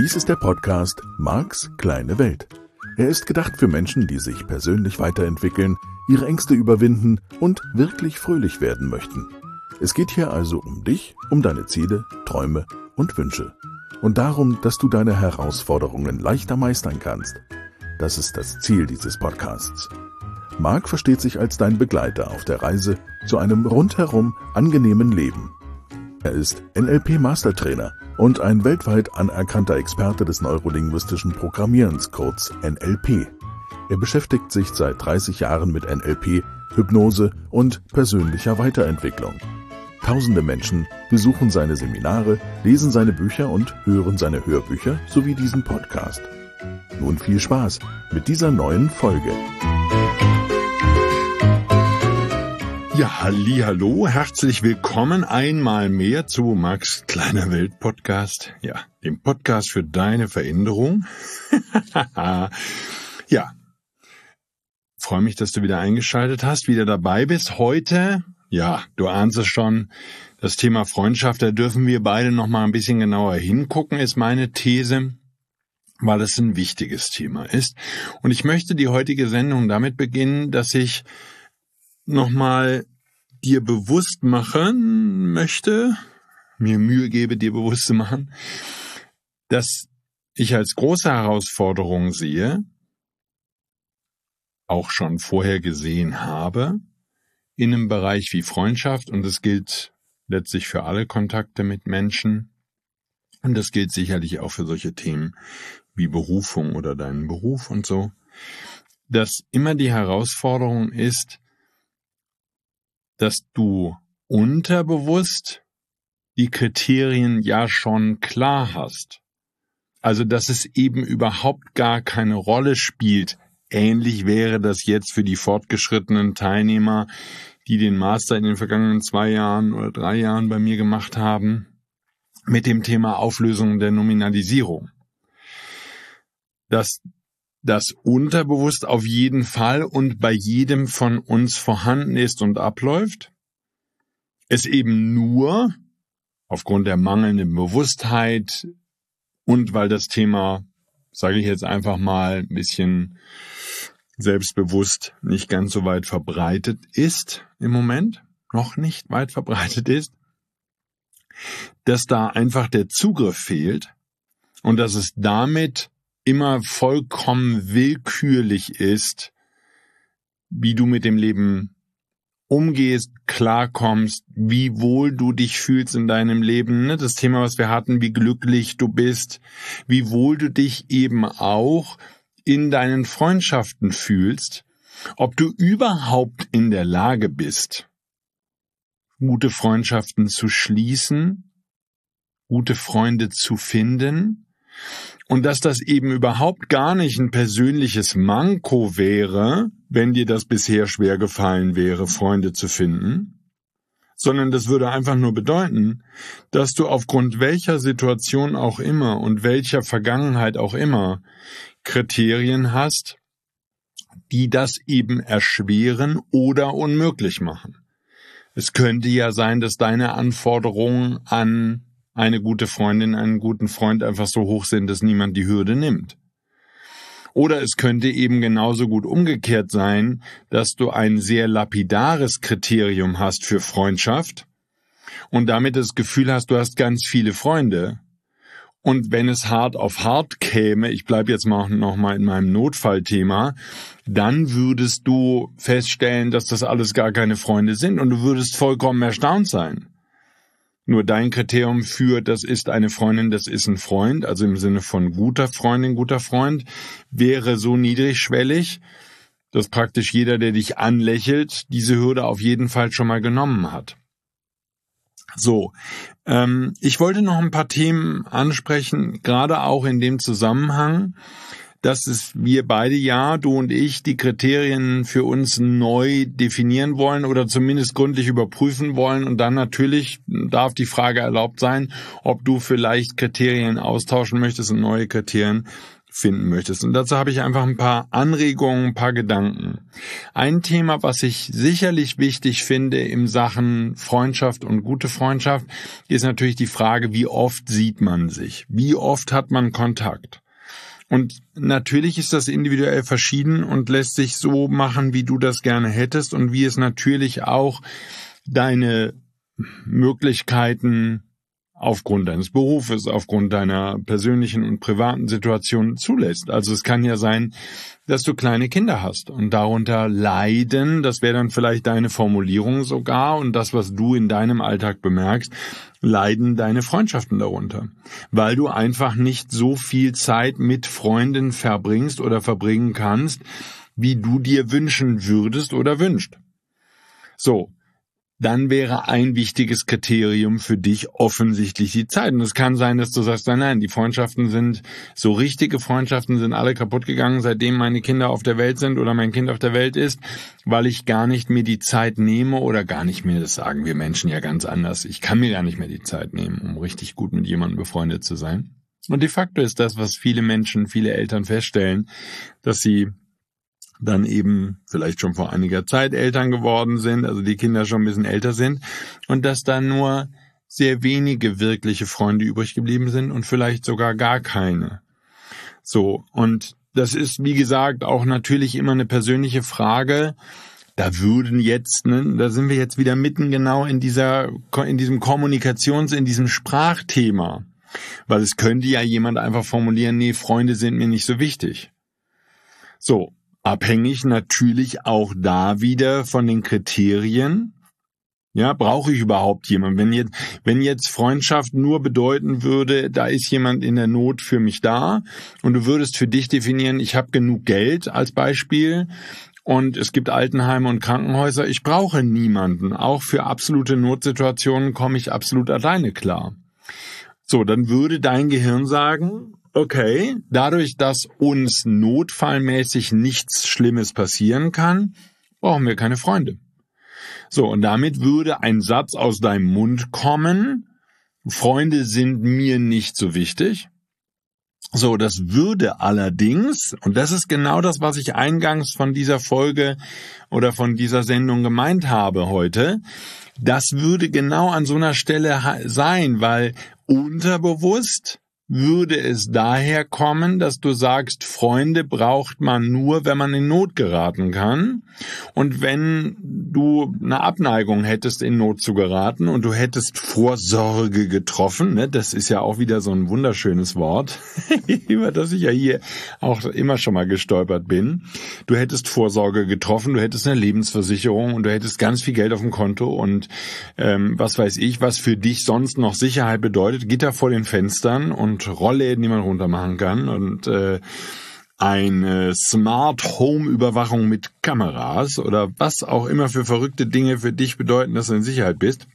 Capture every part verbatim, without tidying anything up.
Dies ist der Podcast Marks kleine Welt. Er ist gedacht für Menschen, die sich persönlich weiterentwickeln, ihre Ängste überwinden und wirklich fröhlich werden möchten. Es geht hier also um dich, um deine Ziele, Träume und Wünsche. Und darum, dass du deine Herausforderungen leichter meistern kannst. Das ist das Ziel dieses Podcasts. Mark versteht sich als dein Begleiter auf der Reise zu einem rundherum angenehmen Leben. Er ist N L P-Mastertrainer und ein weltweit anerkannter Experte des neurolinguistischen Programmierens, kurz N L P. Er beschäftigt sich seit dreißig Jahren mit N L P, Hypnose und persönlicher Weiterentwicklung. Tausende Menschen besuchen seine Seminare, lesen seine Bücher und hören seine Hörbücher sowie diesen Podcast. Nun viel Spaß mit dieser neuen Folge. Ja, hallihallo, herzlich willkommen einmal mehr zu Marks kleiner Welt Podcast. Ja, dem Podcast für deine Veränderung. Ja, freue mich, dass du wieder eingeschaltet hast, wieder dabei bist. Heute, ja, du ahnst es schon, das Thema Freundschaft, da dürfen wir beide noch mal ein bisschen genauer hingucken, ist meine These, weil es ein wichtiges Thema ist. Und ich möchte die heutige Sendung damit beginnen, dass ich nochmal dir bewusst machen möchte, mir Mühe gebe, dir bewusst zu machen, dass ich als große Herausforderung sehe, auch schon vorher gesehen habe, in einem Bereich wie Freundschaft, und das gilt letztlich für alle Kontakte mit Menschen, und das gilt sicherlich auch für solche Themen wie Berufung oder deinen Beruf und so, dass immer die Herausforderung ist, dass du unterbewusst die Kriterien ja schon klar hast. Also, dass es eben überhaupt gar keine Rolle spielt. Ähnlich wäre das jetzt für die fortgeschrittenen Teilnehmer, die den Master in den vergangenen zwei Jahren oder drei Jahren bei mir gemacht haben, mit dem Thema Auflösung der Nominalisierung. Dass das unterbewusst auf jeden Fall und bei jedem von uns vorhanden ist und abläuft, es eben nur aufgrund der mangelnden Bewusstheit und weil das Thema, sage ich jetzt einfach mal, ein bisschen selbstbewusst nicht ganz so weit verbreitet ist im Moment, noch nicht weit verbreitet ist, dass da einfach der Zugriff fehlt und dass es damit immer vollkommen willkürlich ist, wie du mit dem Leben umgehst, klarkommst, wie wohl du dich fühlst in deinem Leben. Das Thema, was wir hatten, wie glücklich du bist, wie wohl du dich eben auch in deinen Freundschaften fühlst, ob du überhaupt in der Lage bist, gute Freundschaften zu schließen, gute Freunde zu finden, und dass das eben überhaupt gar nicht ein persönliches Manko wäre, wenn dir das bisher schwer gefallen wäre, Freunde zu finden, sondern das würde einfach nur bedeuten, dass du aufgrund welcher Situation auch immer und welcher Vergangenheit auch immer Kriterien hast, die das eben erschweren oder unmöglich machen. Es könnte ja sein, dass deine Anforderungen an eine gute Freundin, einen guten Freund einfach so hoch sind, dass niemand die Hürde nimmt. Oder es könnte eben genauso gut umgekehrt sein, dass du ein sehr lapidares Kriterium hast für Freundschaft und damit das Gefühl hast, du hast ganz viele Freunde. Und wenn es hart auf hart käme, ich bleibe jetzt mal noch mal in meinem Notfallthema, dann würdest du feststellen, dass das alles gar keine Freunde sind und du würdest vollkommen erstaunt sein. Nur dein Kriterium für, das ist eine Freundin, das ist ein Freund, also im Sinne von guter Freundin, guter Freund, wäre so niedrigschwellig, dass praktisch jeder, der dich anlächelt, diese Hürde auf jeden Fall schon mal genommen hat. So, ähm, ich wollte noch ein paar Themen ansprechen, gerade auch in dem Zusammenhang, dass es wir beide, ja, du und ich, die Kriterien für uns neu definieren wollen oder zumindest gründlich überprüfen wollen. Und dann natürlich darf die Frage erlaubt sein, ob du vielleicht Kriterien austauschen möchtest und neue Kriterien finden möchtest. Und dazu habe ich einfach ein paar Anregungen, ein paar Gedanken. Ein Thema, was ich sicherlich wichtig finde in Sachen Freundschaft und gute Freundschaft, ist natürlich die Frage, wie oft sieht man sich? Wie oft hat man Kontakt? Und natürlich ist das individuell verschieden und lässt sich so machen, wie du das gerne hättest und wie es natürlich auch deine Möglichkeiten aufgrund deines Berufes, aufgrund deiner persönlichen und privaten Situation zulässt. Also es kann ja sein, dass du kleine Kinder hast und darunter leiden, das wäre dann vielleicht deine Formulierung sogar und das, was du in deinem Alltag bemerkst, leiden deine Freundschaften darunter, weil du einfach nicht so viel Zeit mit Freunden verbringst oder verbringen kannst, wie du dir wünschen würdest oder wünscht. So. Dann wäre ein wichtiges Kriterium für dich offensichtlich die Zeit. Und es kann sein, dass du sagst, nein, nein, die Freundschaften sind, so richtige Freundschaften sind alle kaputt gegangen, seitdem meine Kinder auf der Welt sind oder mein Kind auf der Welt ist, weil ich gar nicht mir die Zeit nehme oder gar nicht mehr, das sagen wir Menschen ja ganz anders, ich kann mir gar nicht mehr die Zeit nehmen, um richtig gut mit jemandem befreundet zu sein. Und de facto ist das, was viele Menschen, viele Eltern feststellen, dass sie dann eben vielleicht schon vor einiger Zeit Eltern geworden sind, also die Kinder schon ein bisschen älter sind und dass da nur sehr wenige wirkliche Freunde übrig geblieben sind und vielleicht sogar gar keine. So, und das ist, wie gesagt, auch natürlich immer eine persönliche Frage. Da würden jetzt, ne, da sind wir jetzt wieder mitten genau in dieser, in diesem Kommunikations-, in diesem Sprachthema. Weil es könnte ja jemand einfach formulieren, nee, Freunde sind mir nicht so wichtig. So. Abhängig natürlich auch da wieder von den Kriterien. Ja, brauche ich überhaupt jemanden? Wenn jetzt, wenn jetzt Freundschaft nur bedeuten würde, da ist jemand in der Not für mich da und du würdest für dich definieren, ich habe genug Geld als Beispiel und es gibt Altenheime und Krankenhäuser, ich brauche niemanden. Auch für absolute Notsituationen komme ich absolut alleine klar. So, dann würde dein Gehirn sagen, okay, dadurch, dass uns notfallmäßig nichts Schlimmes passieren kann, brauchen wir keine Freunde. So, und damit würde ein Satz aus deinem Mund kommen, Freunde sind mir nicht so wichtig. So, das würde allerdings, und das ist genau das, was ich eingangs von dieser Folge oder von dieser Sendung gemeint habe heute, das würde genau an so einer Stelle sein, weil unterbewusst würde es daher kommen, dass du sagst, Freunde braucht man nur, wenn man in Not geraten kann. Und wenn du eine Abneigung hättest, in Not zu geraten und du hättest Vorsorge getroffen, ne, das ist ja auch wieder so ein wunderschönes Wort, über das ich ja hier auch immer schon mal gestolpert bin. Du hättest Vorsorge getroffen, du hättest eine Lebensversicherung und du hättest ganz viel Geld auf dem Konto und ähm, was weiß ich, was für dich sonst noch Sicherheit bedeutet, Gitter vor den Fenstern und und Rollläden, die man runter machen kann und äh, eine Smart Home Überwachung mit Kameras oder was auch immer für verrückte Dinge für dich bedeuten, dass du in Sicherheit bist.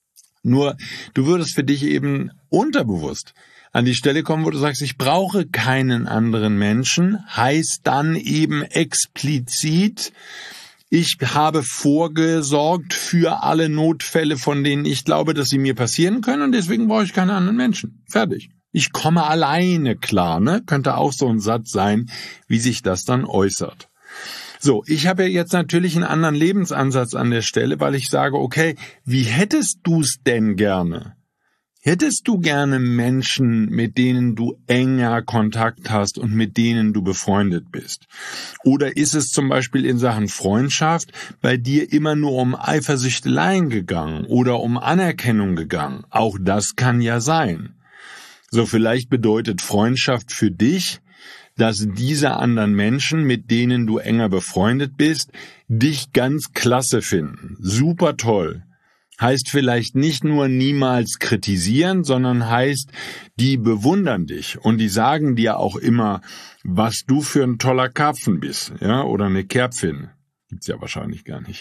Nur du würdest für dich eben unterbewusst an die Stelle kommen, wo du sagst, ich brauche keinen anderen Menschen, heißt dann eben explizit, ich habe vorgesorgt für alle Notfälle, von denen ich glaube, dass sie mir passieren können und deswegen brauche ich keine anderen Menschen. Fertig. Ich komme alleine klar, ne? Könnte auch so ein Satz sein, wie sich das dann äußert. So, ich habe jetzt natürlich einen anderen Lebensansatz an der Stelle, weil ich sage, okay, wie hättest du es denn gerne? Hättest du gerne Menschen, mit denen du enger Kontakt hast und mit denen du befreundet bist? Oder ist es zum Beispiel in Sachen Freundschaft bei dir immer nur um Eifersüchteleien gegangen oder um Anerkennung gegangen? Auch das kann ja sein. So, vielleicht bedeutet Freundschaft für dich, dass diese anderen Menschen, mit denen du enger befreundet bist, dich ganz klasse finden. Super toll. Heißt vielleicht nicht nur niemals kritisieren, sondern heißt, die bewundern dich und die sagen dir auch immer, was du für ein toller Karpfen bist, ja, oder eine Kerpfin. Gibt's ja wahrscheinlich gar nicht.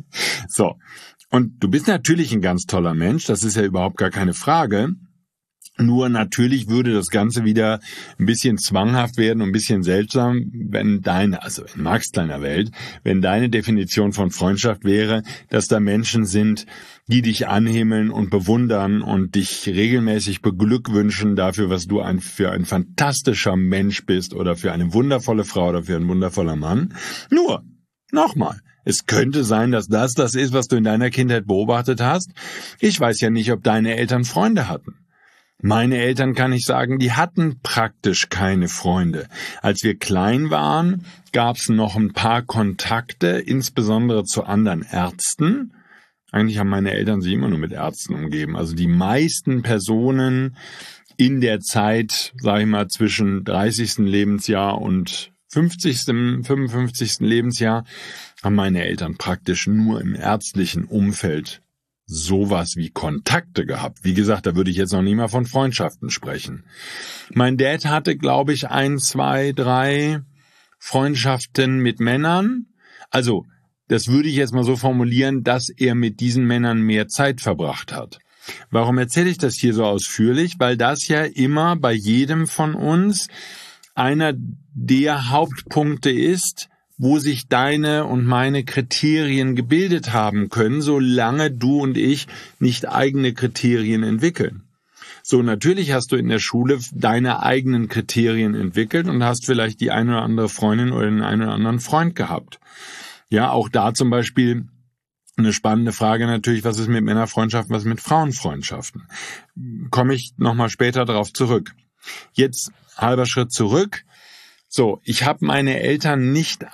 So. Und du bist natürlich ein ganz toller Mensch, das ist ja überhaupt gar keine Frage. Nur natürlich würde das Ganze wieder ein bisschen zwanghaft werden und ein bisschen seltsam, wenn deine, also in Marx kleiner Welt, wenn deine Definition von Freundschaft wäre, dass da Menschen sind, die dich anhimmeln und bewundern und dich regelmäßig beglückwünschen dafür, was du ein, für ein fantastischer Mensch bist oder für eine wundervolle Frau oder für ein wundervoller Mann. Nur, nochmal. Es könnte sein, dass das das ist, was du in deiner Kindheit beobachtet hast. Ich weiß ja nicht, ob deine Eltern Freunde hatten. Meine Eltern, kann ich sagen, die hatten praktisch keine Freunde. Als wir klein waren, gab es noch ein paar Kontakte, insbesondere zu anderen Ärzten. Eigentlich haben meine Eltern sich immer nur mit Ärzten umgeben. Also die meisten Personen in der Zeit, sage ich mal, zwischen dreißigsten Lebensjahr und fünfzigsten, fünfundfünfzigsten Lebensjahr haben meine Eltern praktisch nur im ärztlichen Umfeld sowas wie Kontakte gehabt. Wie gesagt, da würde ich jetzt noch nie mal von Freundschaften sprechen. Mein Dad hatte, glaube ich, ein, zwei, drei Freundschaften mit Männern. Also, das würde ich jetzt mal so formulieren, dass er mit diesen Männern mehr Zeit verbracht hat. Warum erzähle ich das hier so ausführlich? Weil das ja immer bei jedem von uns einer der Hauptpunkte ist, wo sich deine und meine Kriterien gebildet haben können, solange du und ich nicht eigene Kriterien entwickeln. So, natürlich hast du in der Schule deine eigenen Kriterien entwickelt und hast vielleicht die eine oder andere Freundin oder den einen oder anderen Freund gehabt. Ja, auch da zum Beispiel eine spannende Frage natürlich, was ist mit Männerfreundschaften, was ist mit Frauenfreundschaften? Komme ich nochmal später darauf zurück. Jetzt halber Schritt zurück. So, ich habe meine Eltern nicht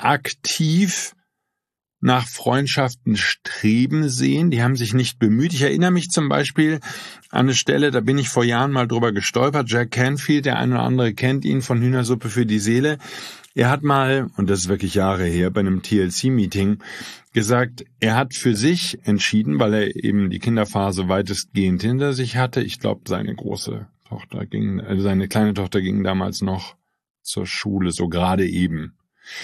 aktiv nach Freundschaften streben sehen. Die haben sich nicht bemüht. Ich erinnere mich zum Beispiel an eine Stelle, da bin ich vor Jahren mal drüber gestolpert. Jack Canfield, der eine oder andere kennt ihn von Hühnersuppe für die Seele. Er hat mal, und das ist wirklich Jahre her, bei einem T L C-Meeting gesagt, er hat für sich entschieden, weil er eben die Kinderphase weitestgehend hinter sich hatte. Ich glaube, seine große Tochter ging, also seine kleine Tochter ging damals noch zur Schule, so gerade eben.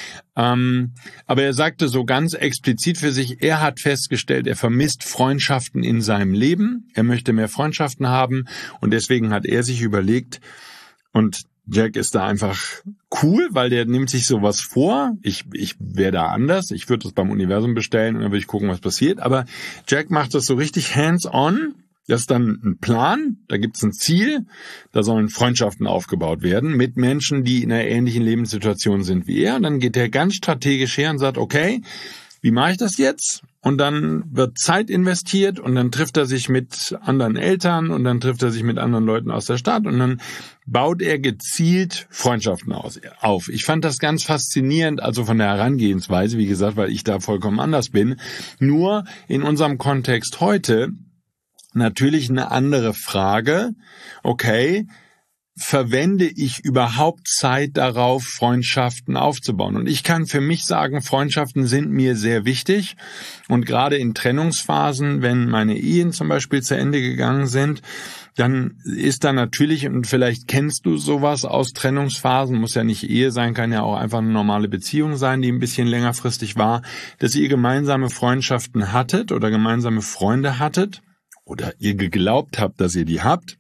Ähm, aber er sagte so ganz explizit für sich, er hat festgestellt, er vermisst Freundschaften in seinem Leben, er möchte mehr Freundschaften haben und deswegen hat er sich überlegt, und Jack ist da einfach cool, weil der nimmt sich sowas vor. Ich, ich wäre da anders, ich würde das beim Universum bestellen und dann würde ich gucken, was passiert, aber Jack macht das so richtig hands-on. Das ist dann ein Plan, da gibt's ein Ziel, da sollen Freundschaften aufgebaut werden mit Menschen, die in einer ähnlichen Lebenssituation sind wie er. Und dann geht er ganz strategisch her und sagt, okay, wie mache ich das jetzt? Und dann wird Zeit investiert und dann trifft er sich mit anderen Eltern und dann trifft er sich mit anderen Leuten aus der Stadt und dann baut er gezielt Freundschaften aus, auf. Ich fand das ganz faszinierend, also von der Herangehensweise, wie gesagt, weil ich da vollkommen anders bin. Nur in unserem Kontext heute natürlich eine andere Frage. Okay, verwende ich überhaupt Zeit darauf, Freundschaften aufzubauen? Und ich kann für mich sagen, Freundschaften sind mir sehr wichtig. Und gerade in Trennungsphasen, wenn meine Ehen zum Beispiel zu Ende gegangen sind, dann ist da natürlich, und vielleicht kennst du sowas aus Trennungsphasen, muss ja nicht Ehe sein, kann ja auch einfach eine normale Beziehung sein, die ein bisschen längerfristig war, dass ihr gemeinsame Freundschaften hattet oder gemeinsame Freunde hattet, oder ihr geglaubt habt, dass ihr die habt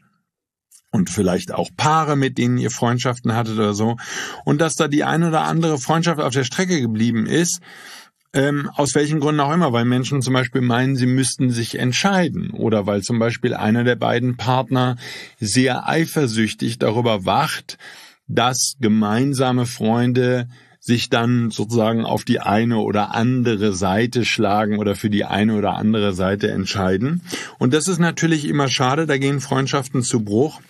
und vielleicht auch Paare, mit denen ihr Freundschaften hattet oder so, und dass da die eine oder andere Freundschaft auf der Strecke geblieben ist, ähm, aus welchen Gründen auch immer, weil Menschen zum Beispiel meinen, sie müssten sich entscheiden oder weil zum Beispiel einer der beiden Partner sehr eifersüchtig darüber wacht, dass gemeinsame Freunde sich dann sozusagen auf die eine oder andere Seite schlagen oder für die eine oder andere Seite entscheiden. Und das ist natürlich immer schade, da gehen Freundschaften zu Bruch.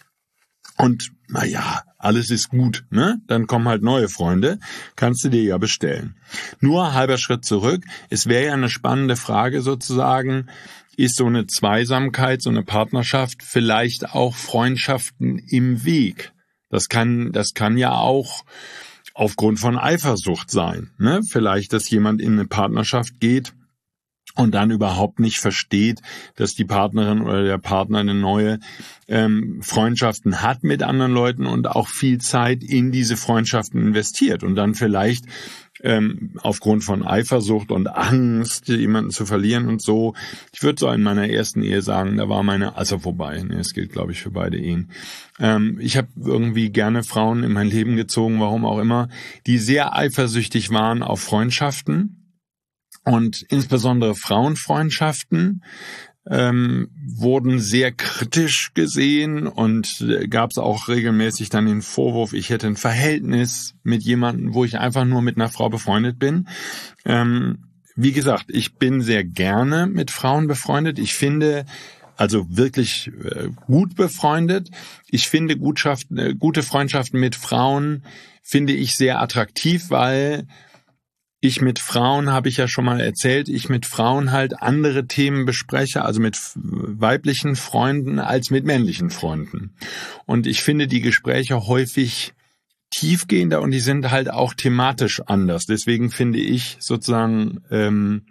Und naja, alles ist gut, ne? Dann kommen halt neue Freunde, kannst du dir ja bestellen. Nur halber Schritt zurück, es wäre ja eine spannende Frage sozusagen, ist so eine Zweisamkeit, so eine Partnerschaft vielleicht auch Freundschaften im Weg? Das kann, das kann ja auch aufgrund von Eifersucht sein, ne? Vielleicht, dass jemand in eine Partnerschaft geht und dann überhaupt nicht versteht, dass die Partnerin oder der Partner eine neue ähm, Freundschaften hat mit anderen Leuten und auch viel Zeit in diese Freundschaften investiert und dann vielleicht ähm, aufgrund von Eifersucht und Angst, jemanden zu verlieren und so. Ich würde so in meiner ersten Ehe sagen, da war meine, also vorbei, ne, es gilt, glaube ich, für beide Ehen. Ähm, ich habe irgendwie gerne Frauen in mein Leben gezogen, warum auch immer, die sehr eifersüchtig waren auf Freundschaften. Und insbesondere Frauenfreundschaften ähm, wurden sehr kritisch gesehen und äh, gab es auch regelmäßig dann den Vorwurf, ich hätte ein Verhältnis mit jemandem, wo ich einfach nur mit einer Frau befreundet bin. Ähm, wie gesagt, ich bin sehr gerne mit Frauen befreundet. Ich finde, also wirklich äh, gut befreundet. Ich finde Gutschaften, äh, gute Freundschaften mit Frauen finde ich sehr attraktiv, weil ich mit Frauen, habe ich ja schon mal erzählt, ich mit Frauen halt andere Themen bespreche, also mit weiblichen Freunden als mit männlichen Freunden. Und ich finde die Gespräche häufig tiefgehender und die sind halt auch thematisch anders. Deswegen finde ich sozusagen ähm,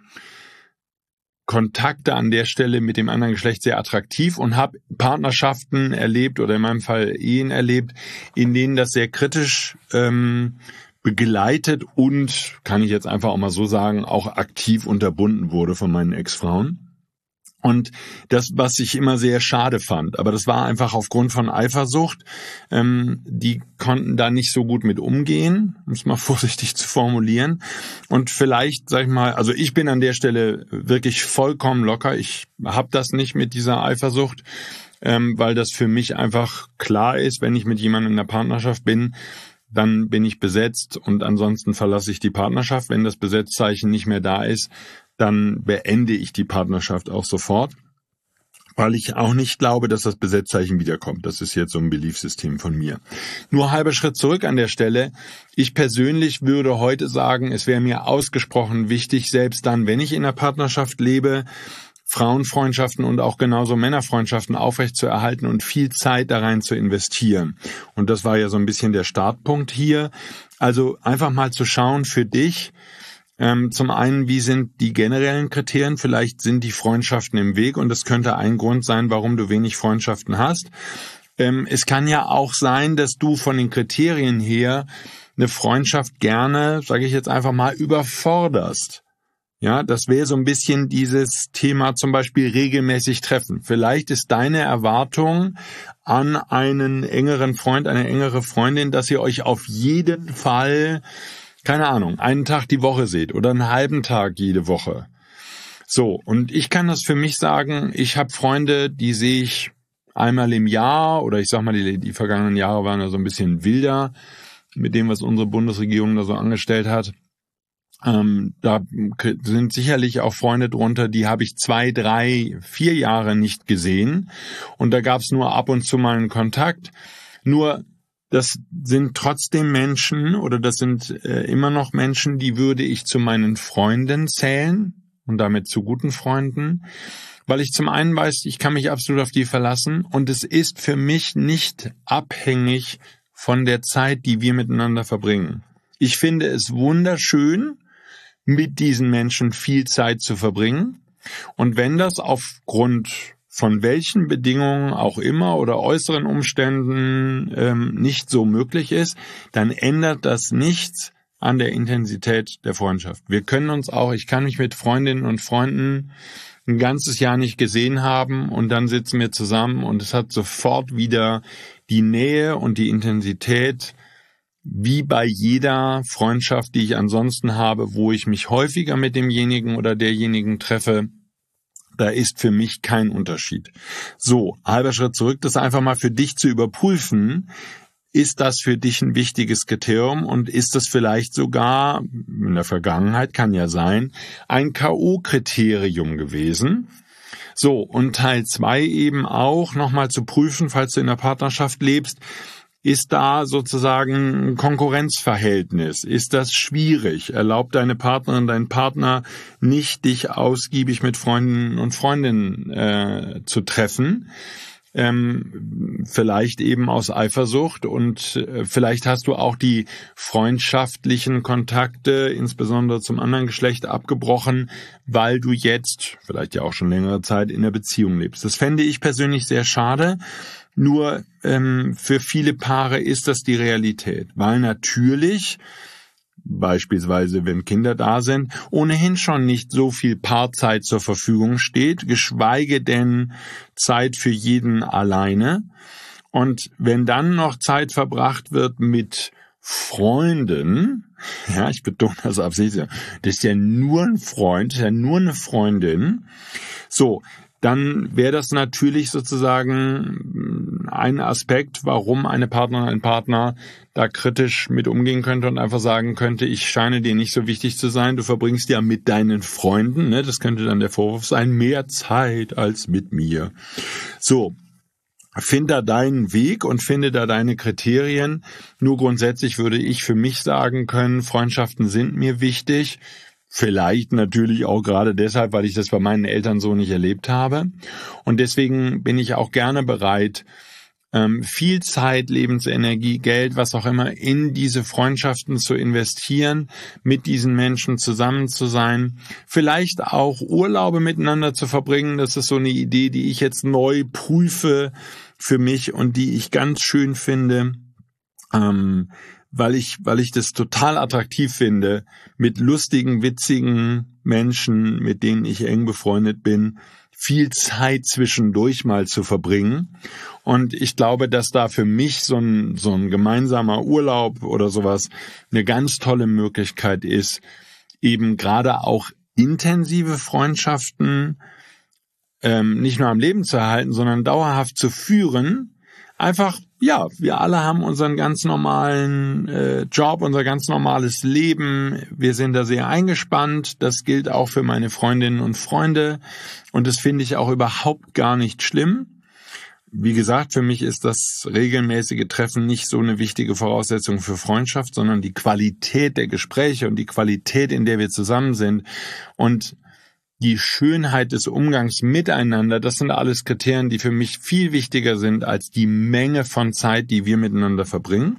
Kontakte an der Stelle mit dem anderen Geschlecht sehr attraktiv und habe Partnerschaften erlebt oder in meinem Fall Ehen erlebt, in denen das sehr kritisch ähm, begleitet und, kann ich jetzt einfach auch mal so sagen, auch aktiv unterbunden wurde von meinen Ex-Frauen. Und das, was ich immer sehr schade fand, aber das war einfach aufgrund von Eifersucht, ähm, die konnten da nicht so gut mit umgehen, um es mal vorsichtig zu formulieren. Und vielleicht, sag ich mal, also ich bin an der Stelle wirklich vollkommen locker, ich habe das nicht mit dieser Eifersucht, ähm, weil das für mich einfach klar ist, wenn ich mit jemandem in der Partnerschaft bin, dann bin ich besetzt und ansonsten verlasse ich die Partnerschaft. Wenn das Besetzzeichen nicht mehr da ist, dann beende ich die Partnerschaft auch sofort, weil ich auch nicht glaube, dass das Besetzzeichen wiederkommt. Das ist jetzt so ein Beliefssystem von mir. Nur halber Schritt zurück an der Stelle. Ich persönlich würde heute sagen, es wäre mir ausgesprochen wichtig, selbst dann, wenn ich in einer Partnerschaft lebe, Frauenfreundschaften und auch genauso Männerfreundschaften aufrechtzuerhalten und viel Zeit da rein zu investieren. Und das war ja so ein bisschen der Startpunkt hier. Also einfach mal zu schauen für dich, ähm, zum einen, wie sind die generellen Kriterien? Vielleicht sind die Freundschaften im Weg und das könnte ein Grund sein, warum du wenig Freundschaften hast. Ähm, es kann ja auch sein, dass du von den Kriterien her eine Freundschaft gerne, sage ich jetzt einfach mal, überforderst. Ja, das wäre so ein bisschen dieses Thema zum Beispiel regelmäßig treffen. Vielleicht ist deine Erwartung an einen engeren Freund, eine engere Freundin, dass ihr euch auf jeden Fall, keine Ahnung, einen Tag die Woche seht oder einen halben Tag jede Woche. So, und ich kann das für mich sagen, ich habe Freunde, die sehe ich einmal im Jahr oder ich sag mal, die, die vergangenen Jahre waren ja so ein bisschen wilder mit dem, was unsere Bundesregierung da so angestellt hat. Ähm, da sind sicherlich auch Freunde drunter, die habe ich zwei, drei, vier Jahre nicht gesehen und da gab es nur ab und zu mal einen Kontakt. Nur das sind trotzdem Menschen oder das sind äh, immer noch Menschen, die würde ich zu meinen Freunden zählen und damit zu guten Freunden, weil ich zum einen weiß, ich kann mich absolut auf die verlassen und es ist für mich nicht abhängig von der Zeit, die wir miteinander verbringen. Ich finde es wunderschön, mit diesen Menschen viel Zeit zu verbringen. Und wenn das aufgrund von welchen Bedingungen auch immer oder äußeren Umständen ähm, nicht so möglich ist, dann ändert das nichts an der Intensität der Freundschaft. Wir können uns auch, ich kann mich mit Freundinnen und Freunden ein ganzes Jahr nicht gesehen haben und dann sitzen wir zusammen und es hat sofort wieder die Nähe und die Intensität wie bei jeder Freundschaft, die ich ansonsten habe, wo ich mich häufiger mit demjenigen oder derjenigen treffe, da ist für mich kein Unterschied. So, halber Schritt zurück, das einfach mal für dich zu überprüfen. Ist das für dich ein wichtiges Kriterium und ist das vielleicht sogar, in der Vergangenheit kann ja sein, ein K O-Kriterium gewesen? So, und Teil zwei eben auch nochmal zu prüfen, falls du in der Partnerschaft lebst, ist da sozusagen ein Konkurrenzverhältnis? Ist das schwierig? Erlaubt deine Partnerin, dein Partner nicht, dich ausgiebig mit Freunden und Freundinnen äh, zu treffen? Ähm, vielleicht eben aus Eifersucht und äh, vielleicht hast du auch die freundschaftlichen Kontakte, insbesondere zum anderen Geschlecht, abgebrochen, weil du jetzt, vielleicht ja auch schon längere Zeit, in der Beziehung lebst. Das fände ich persönlich sehr schade. Nur ähm, für viele Paare ist das die Realität, weil natürlich beispielsweise wenn Kinder da sind, ohnehin schon nicht so viel Paarzeit zur Verfügung steht, geschweige denn Zeit für jeden alleine. Und wenn dann noch Zeit verbracht wird mit Freunden, ja, ich betone das absichtlich, das ist ja nur ein Freund, das ist ja nur eine Freundin, so, dann wäre das natürlich sozusagen ein Aspekt, warum eine Partnerin, ein Partner da kritisch mit umgehen könnte und einfach sagen könnte, ich scheine dir nicht so wichtig zu sein, du verbringst ja mit deinen Freunden, ne? Das könnte dann der Vorwurf sein, mehr Zeit als mit mir. So, find da deinen Weg und finde da deine Kriterien. Nur grundsätzlich würde ich für mich sagen können, Freundschaften sind mir wichtig. Vielleicht natürlich auch gerade deshalb, weil ich das bei meinen Eltern so nicht erlebt habe. Und deswegen bin ich auch gerne bereit, viel Zeit, Lebensenergie, Geld, was auch immer, in diese Freundschaften zu investieren, mit diesen Menschen zusammen zu sein, vielleicht auch Urlaube miteinander zu verbringen. Das ist so eine Idee, die ich jetzt neu prüfe für mich und die ich ganz schön finde. Ähm, weil ich, weil ich das total attraktiv finde, mit lustigen, witzigen Menschen, mit denen ich eng befreundet bin, viel Zeit zwischendurch mal zu verbringen. Und ich glaube, dass da für mich so ein, so ein gemeinsamer Urlaub oder sowas eine ganz tolle Möglichkeit ist, eben gerade auch intensive Freundschaften ähm, nicht nur am Leben zu erhalten, sondern dauerhaft zu führen. Einfach, ja, wir alle haben unseren ganz normalen äh, Job, unser ganz normales Leben. Wir sind da sehr eingespannt. Das gilt auch für meine Freundinnen und Freunde. Und das finde ich auch überhaupt gar nicht schlimm. Wie gesagt, für mich ist das regelmäßige Treffen nicht so eine wichtige Voraussetzung für Freundschaft, sondern die Qualität der Gespräche und die Qualität, in der wir zusammen sind. Und die Schönheit des Umgangs miteinander, das sind alles Kriterien, die für mich viel wichtiger sind als die Menge von Zeit, die wir miteinander verbringen.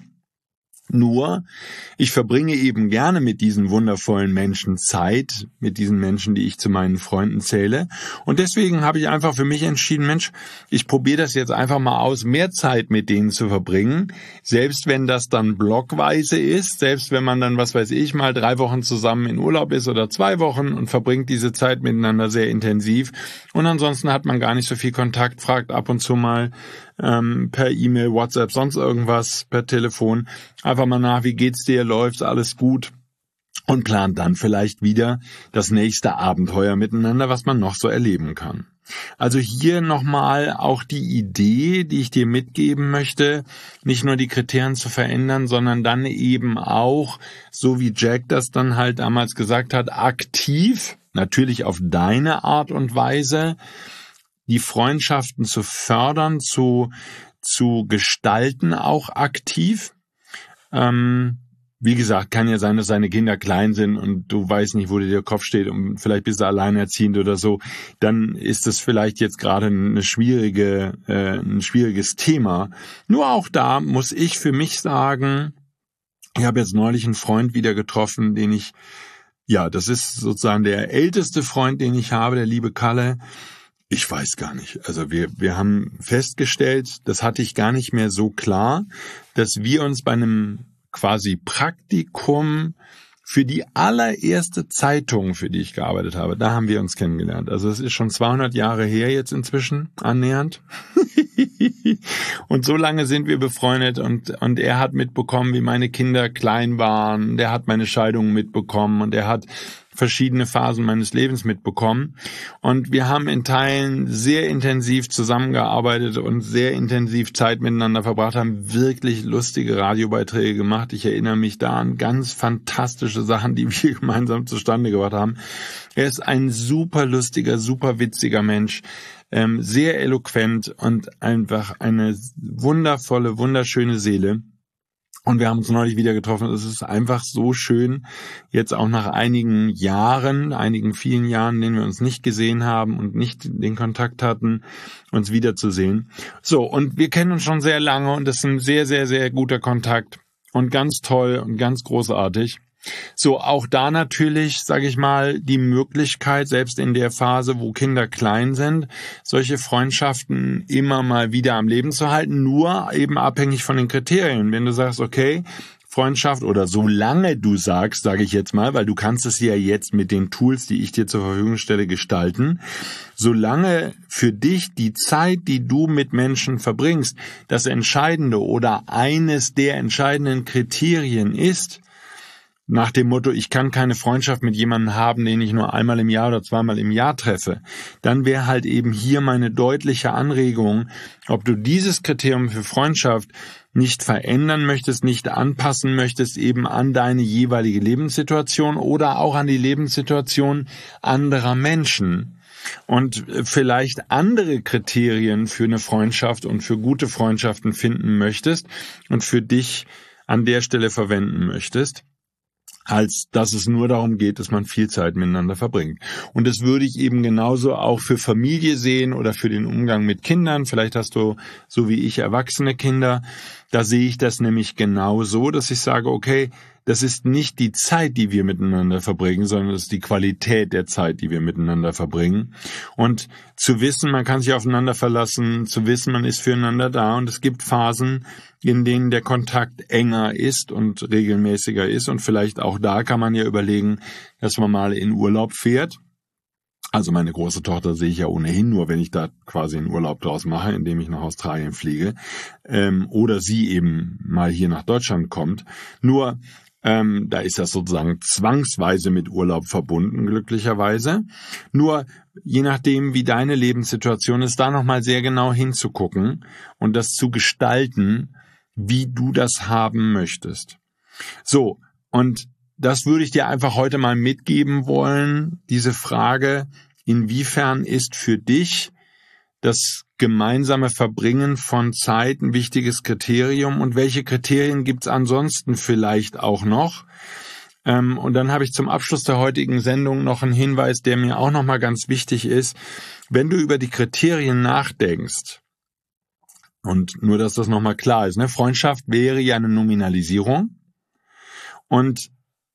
Nur, ich verbringe eben gerne mit diesen wundervollen Menschen Zeit, mit diesen Menschen, die ich zu meinen Freunden zähle. Und deswegen habe ich einfach für mich entschieden, Mensch, ich probiere das jetzt einfach mal aus, mehr Zeit mit denen zu verbringen. Selbst wenn das dann blockweise ist, selbst wenn man dann, was weiß ich, mal drei Wochen zusammen in Urlaub ist oder zwei Wochen und verbringt diese Zeit miteinander sehr intensiv. Und ansonsten hat man gar nicht so viel Kontakt, fragt ab und zu mal ähm, per E-Mail, WhatsApp, sonst irgendwas, per Telefon. Einfach mal nach, wie geht's dir, läuft's, alles gut und plant dann vielleicht wieder das nächste Abenteuer miteinander, was man noch so erleben kann. Also hier nochmal auch die Idee, die ich dir mitgeben möchte, nicht nur die Kriterien zu verändern, sondern dann eben auch, so wie Jack das dann halt damals gesagt hat, aktiv, natürlich auf deine Art und Weise, die Freundschaften zu fördern, zu, zu gestalten, auch aktiv. Ähm, wie gesagt, kann ja sein, dass deine Kinder klein sind und du weißt nicht, wo dir der Kopf steht und vielleicht bist du alleinerziehend oder so. Dann ist es vielleicht jetzt gerade eine schwierige, äh, ein schwieriges Thema. Nur auch da muss ich für mich sagen, ich habe jetzt neulich einen Freund wieder getroffen, den ich, ja, das ist sozusagen der älteste Freund, den ich habe, der liebe Kalle. Ich weiß gar nicht. Also wir, wir haben festgestellt, das hatte ich gar nicht mehr so klar, dass wir uns bei einem quasi Praktikum für die allererste Zeitung, für die ich gearbeitet habe, da haben wir uns kennengelernt. Also es ist schon zweihundert Jahre her jetzt inzwischen, annähernd. Und so lange sind wir befreundet und, und er hat mitbekommen, wie meine Kinder klein waren. Der hat meine Scheidung mitbekommen und er hat verschiedene Phasen meines Lebens mitbekommen. Und wir haben in Teilen sehr intensiv zusammengearbeitet und sehr intensiv Zeit miteinander verbracht, haben wirklich lustige Radiobeiträge gemacht. Ich erinnere mich da an ganz fantastische Sachen, die wir gemeinsam zustande gebracht haben. Er ist ein super lustiger, super witziger Mensch, ähm, sehr eloquent und einfach eine wundervolle, wunderschöne Seele. Und wir haben uns neulich wieder getroffen. Es ist einfach so schön, jetzt auch nach einigen Jahren, einigen vielen Jahren, in denen wir uns nicht gesehen haben und nicht den Kontakt hatten, uns wiederzusehen. So, und wir kennen uns schon sehr lange und das ist ein sehr, sehr, sehr guter Kontakt und ganz toll und ganz großartig. So, auch da natürlich, sage ich mal, die Möglichkeit, selbst in der Phase, wo Kinder klein sind, solche Freundschaften immer mal wieder am Leben zu halten, nur eben abhängig von den Kriterien. Wenn du sagst, okay, Freundschaft oder solange du sagst, sage ich jetzt mal, weil du kannst es ja jetzt mit den Tools, die ich dir zur Verfügung stelle, gestalten, solange für dich die Zeit, die du mit Menschen verbringst, das Entscheidende oder eines der entscheidenden Kriterien ist, nach dem Motto, ich kann keine Freundschaft mit jemandem haben, den ich nur einmal im Jahr oder zweimal im Jahr treffe, dann wäre halt eben hier meine deutliche Anregung, ob du dieses Kriterium für Freundschaft nicht verändern möchtest, nicht anpassen möchtest, eben an deine jeweilige Lebenssituation oder auch an die Lebenssituation anderer Menschen. Und vielleicht andere Kriterien für eine Freundschaft und für gute Freundschaften finden möchtest und für dich an der Stelle verwenden möchtest, als dass es nur darum geht, dass man viel Zeit miteinander verbringt. Und das würde ich eben genauso auch für Familie sehen oder für den Umgang mit Kindern. Vielleicht hast du, so wie ich, erwachsene Kinder. Da sehe ich das nämlich genauso, dass ich sage, okay, das ist nicht die Zeit, die wir miteinander verbringen, sondern das ist die Qualität der Zeit, die wir miteinander verbringen. Und zu wissen, man kann sich aufeinander verlassen, zu wissen, man ist füreinander da. Und es gibt Phasen, in denen der Kontakt enger ist und regelmäßiger ist. Und vielleicht auch da kann man ja überlegen, dass man mal in Urlaub fährt. Also meine große Tochter sehe ich ja ohnehin nur, wenn ich da quasi einen Urlaub draus mache, indem ich nach Australien fliege. Ähm, oder sie eben mal hier nach Deutschland kommt. Nur Ähm, da ist das sozusagen zwangsweise mit Urlaub verbunden, glücklicherweise. Nur je nachdem, wie deine Lebenssituation ist, da nochmal sehr genau hinzugucken und das zu gestalten, wie du das haben möchtest. So, und das würde ich dir einfach heute mal mitgeben wollen, diese Frage, inwiefern ist für dich das gemeinsame Verbringen von Zeit ein wichtiges Kriterium und welche Kriterien gibt's ansonsten vielleicht auch noch? Ähm, und dann habe ich zum Abschluss der heutigen Sendung noch einen Hinweis, der mir auch nochmal ganz wichtig ist. Wenn du über die Kriterien nachdenkst, und nur, dass das nochmal klar ist, ne? Freundschaft wäre ja eine Nominalisierung und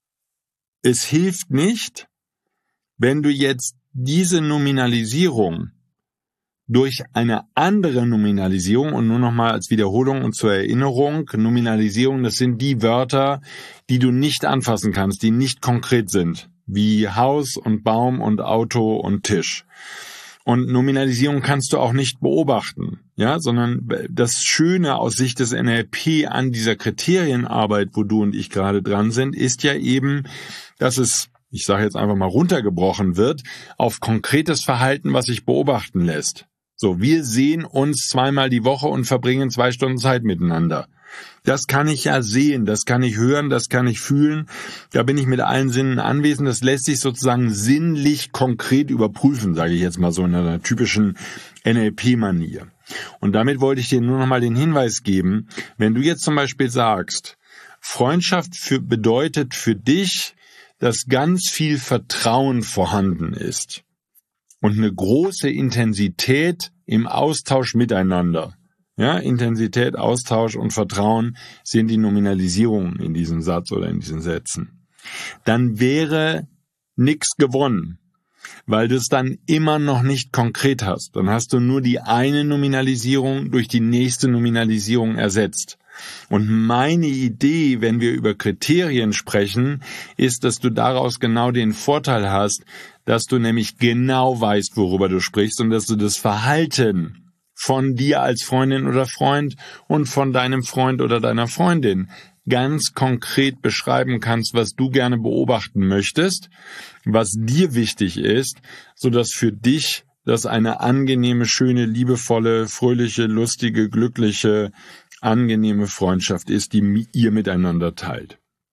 es hilft nicht, wenn du jetzt diese Nominalisierung durch eine andere Nominalisierung, und nur nochmal als Wiederholung und zur Erinnerung, Nominalisierung, das sind die Wörter, die du nicht anfassen kannst, die nicht konkret sind, wie Haus und Baum und Auto und Tisch. Und Nominalisierung kannst du auch nicht beobachten, ja, sondern das Schöne aus Sicht des N L P an dieser Kriterienarbeit, wo du und ich gerade dran sind, ist ja eben, dass es, ich sage jetzt einfach mal, runtergebrochen wird auf konkretes Verhalten, was sich beobachten lässt. So, wir sehen uns zweimal die Woche und verbringen zwei Stunden Zeit miteinander. Das kann ich ja sehen, das kann ich hören, das kann ich fühlen. Da bin ich mit allen Sinnen anwesend. Das lässt sich sozusagen sinnlich konkret überprüfen, sage ich jetzt mal so in einer typischen N L P-Manier. Und damit wollte ich dir nur noch mal den Hinweis geben, wenn du jetzt zum Beispiel sagst, Freundschaft für, bedeutet für dich, dass ganz viel Vertrauen vorhanden ist und eine große Intensität im Austausch miteinander. Ja, Intensität, Austausch und Vertrauen sind die Nominalisierungen in diesem Satz oder in diesen Sätzen. Dann wäre nichts gewonnen, weil du es dann immer noch nicht konkret hast. Dann hast du nur die eine Nominalisierung durch die nächste Nominalisierung ersetzt. Und meine Idee, wenn wir über Kriterien sprechen, ist, dass du daraus genau den Vorteil hast, dass du nämlich genau weißt, worüber du sprichst und dass du das Verhalten von dir als Freundin oder Freund und von deinem Freund oder deiner Freundin ganz konkret beschreiben kannst, was du gerne beobachten möchtest, was dir wichtig ist, sodass für dich das eine angenehme, schöne, liebevolle, fröhliche, lustige, glückliche, angenehme Freundschaft ist, die ihr miteinander teilt.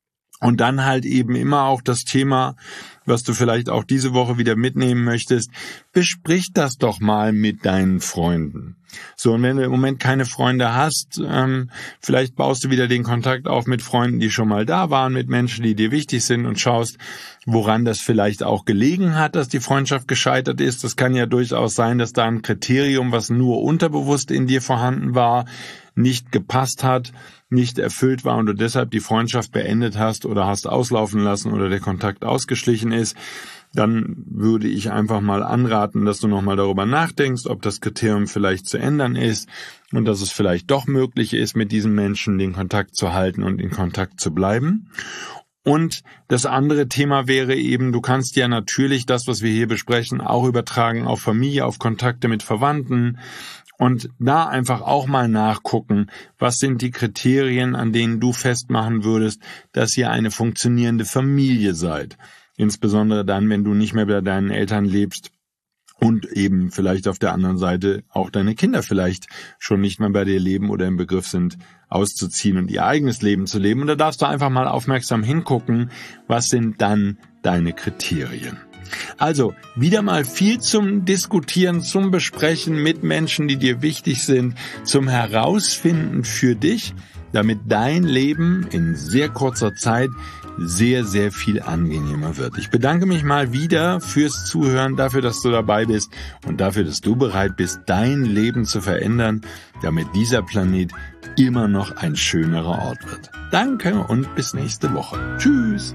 Und dann halt eben immer auch das Thema, was du vielleicht auch diese Woche wieder mitnehmen möchtest, besprich das doch mal mit deinen Freunden. So, und wenn du im Moment keine Freunde hast, ähm, vielleicht baust du wieder den Kontakt auf mit Freunden, die schon mal da waren, mit Menschen, die dir wichtig sind und schaust, woran das vielleicht auch gelegen hat, dass die Freundschaft gescheitert ist. Das kann ja durchaus sein, dass da ein Kriterium, was nur unterbewusst in dir vorhanden war, nicht gepasst hat, nicht erfüllt war und du deshalb die Freundschaft beendet hast oder hast auslaufen lassen oder der Kontakt ausgeschlichen ist, dann würde ich einfach mal anraten, dass du nochmal darüber nachdenkst, ob das Kriterium vielleicht zu ändern ist und dass es vielleicht doch möglich ist, mit diesen Menschen den Kontakt zu halten und in Kontakt zu bleiben. Und das andere Thema wäre eben, du kannst ja natürlich das, was wir hier besprechen, auch übertragen auf Familie, auf Kontakte mit Verwandten und da einfach auch mal nachgucken, was sind die Kriterien, an denen du festmachen würdest, dass ihr eine funktionierende Familie seid. Insbesondere dann, wenn du nicht mehr bei deinen Eltern lebst und eben vielleicht auf der anderen Seite auch deine Kinder vielleicht schon nicht mehr bei dir leben oder im Begriff sind, auszuziehen und ihr eigenes Leben zu leben. Und da darfst du einfach mal aufmerksam hingucken, was sind dann deine Kriterien. Also wieder mal viel zum Diskutieren, zum Besprechen mit Menschen, die dir wichtig sind, zum Herausfinden für dich, damit dein Leben in sehr kurzer Zeit sehr, sehr viel angenehmer wird. Ich bedanke mich mal wieder fürs Zuhören, dafür, dass du dabei bist und dafür, dass du bereit bist, dein Leben zu verändern, damit dieser Planet immer noch ein schönerer Ort wird. Danke und bis nächste Woche. Tschüss!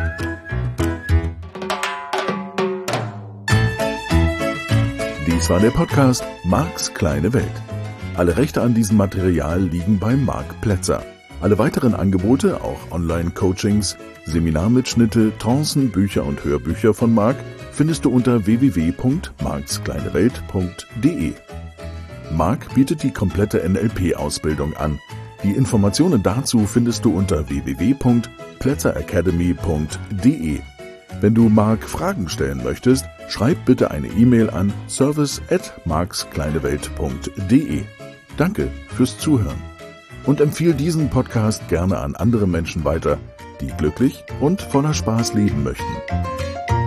Dies war der Podcast Marks kleine Welt. Alle Rechte an diesem Material liegen bei Marc Plätzer. Alle weiteren Angebote, auch Online-Coachings, Seminarmitschnitte, Trancen, Bücher und Hörbücher von Marc findest du unter w w w punkt marks kleine welt punkt d e. Marc bietet die komplette N L P-Ausbildung an. Die Informationen dazu findest du unter w w w punkt plätzer academy punkt d e. Wenn du Marc Fragen stellen möchtest, schreib bitte eine E-Mail an service at marks kleine welt punkt d e. Danke fürs Zuhören. Und empfiehl diesen Podcast gerne an andere Menschen weiter, die glücklich und voller Spaß leben möchten.